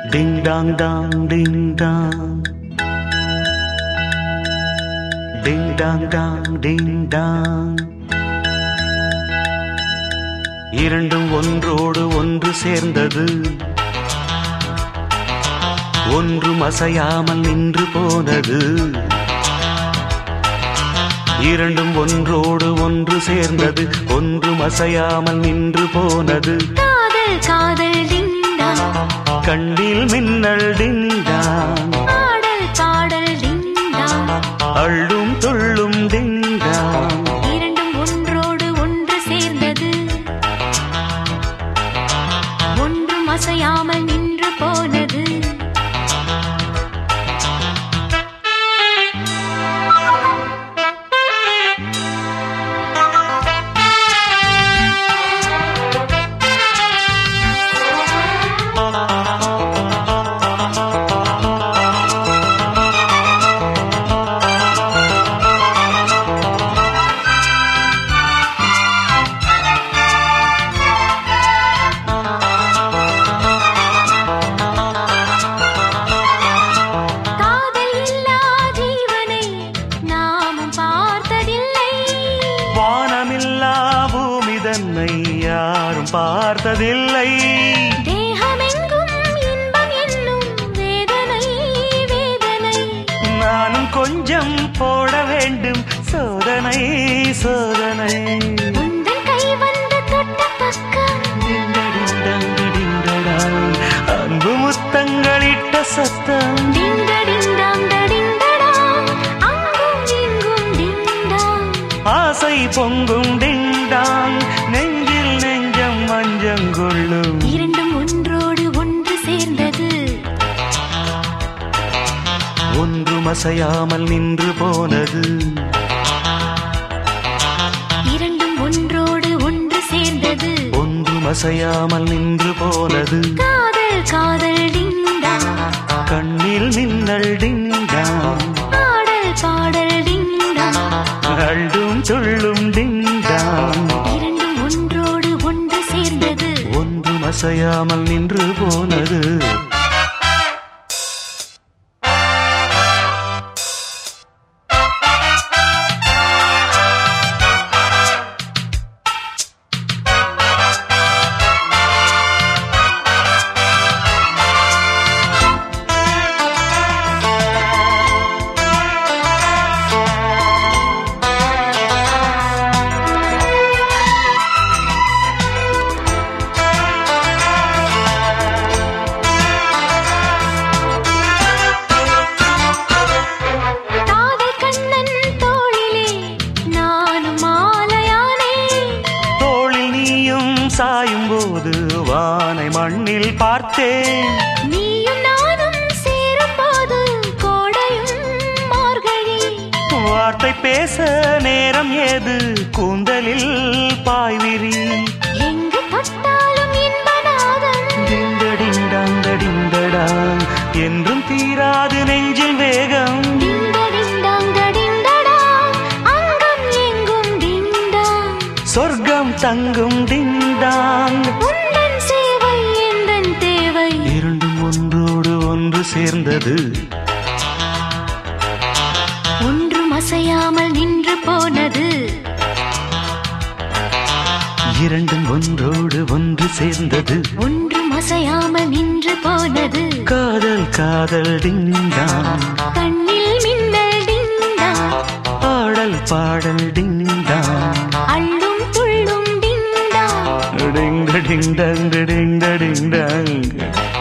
Ding dong dong ding dong. Ding dong dong ding dong. இரண்டும் ஒன்றோடு ஒன்று சேர்ந்தது, ஒன்றும் அசையாமல் நின்று போனது. இரண்டும் ஒன்றோடு ஒன்று சேர்ந்தது, ஒன்றும் அசையாமல் நின்று போனது. காதல் காதல் டிங்டாங், கண்ணில் மின்னல் டிங்டாங், பாடல் பாடல் டிங்டாங், அள்ளும் துள்ளும் டிங்டாங். இரண்டும் ஒன்றோடு ஒன்று சேர்ந்தது, ஒன்றும் அசையாமல் நின்று போனது. யாரும் பார்த்ததில்லை. தேகமெங்கும் இன்பம் என்னும் வேதனை வேதனை. நானும் கொஞ்சம் போட வேண்டும் சோதனை சோதனை. உந்தன் கை வந்து தொட்ட பக்கம் அன்பு முத்தங்களிட்ட சத்தம். ஆசை பொங்கும் டிங்டாங், நெஞ்சில் நெஞ்சம் மஞ்சங்கொள்ளும். இரண்டும் ஒன்றோடு ஒன்று சேர்ந்தது, ஒன்றும் அசையாமல் நின்று போனது. இரண்டும் ஒன்றோடு ஒன்று சேர்ந்தது, ஒன்றும் அசையாமல் நின்று போனது. காதல் காதல் டிங்டாங், கண்ணில் மின்னல் டிங்டாங், பாடல் பாடல் டிங்டாங், அள்ளும் துள்ளும் டிங்டாங். இரண்டும் ஒன்றோடு ஒன்று சேர்ந்தது, ஒன்றும் அசையாமல் நின்று போனது. சாயும் போது வானை மண்ணில் பார்த்தேன், நீயும் நானும் சேரும் போது கோடையும் மார்கழி. வார்த்தை பேச நேரம் ஏது கூந்தலில் பாய்விரி. எங்கு தொட்டாலும் இன்பநாதம் டிண்டடிண்டாங்கடிண்டடாங், என்றும் தீராது நெஞ்சில் வேகம். அங்கம் எங்கும் டிண்டாங், சொர்க்கம் தங்கும் டிண்டாங். உந்தன் சேவை எந்தன் தேவை. இரண்டும் ஒன்றோடு ஒன்று சேர்ந்தது, ஒன்றும் அசையாமல் நின்று போனது. இரண்டும் ஒன்றோடு ஒன்று சேர்ந்தது, ஒன்றும் அசையாமல் நின்று போனது. காதல் காதல் டிங்டாங், கண்ணில் மின்னல் டிங்டாங், பாடல் பாடல் டிங்டாங், அள்ளும் துள்ளும் டிங்டாங். டிங் டிங் டங் டிங் டிங் டங்.